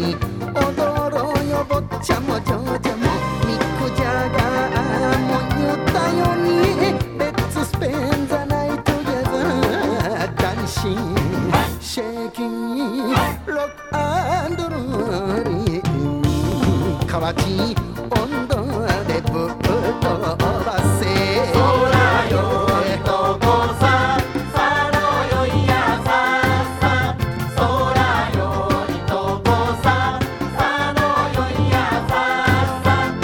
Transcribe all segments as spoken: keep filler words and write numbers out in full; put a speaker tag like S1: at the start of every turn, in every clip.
S1: に踊ろうよ坊ちゃんも嬢ちゃんもミック・ジャガーも言ったようにレッツスペンザナイトゲザーダンシンシェイキンロックアンドローリー河内温度でぶっ飛ばせ
S2: 空よりとこささろよいやささ空よりとこささろよいやささ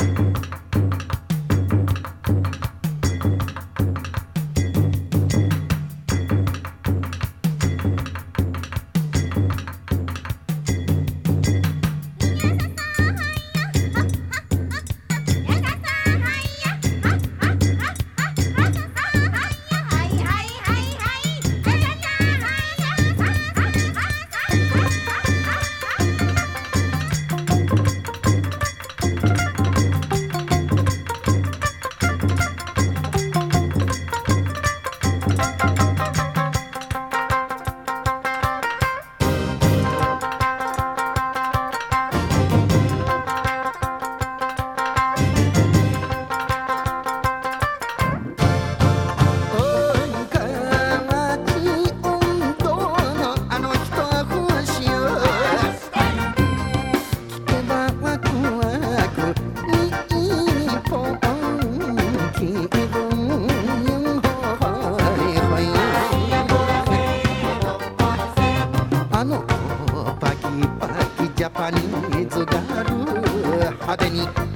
S1: あのパキパキジャパニーズガール派手に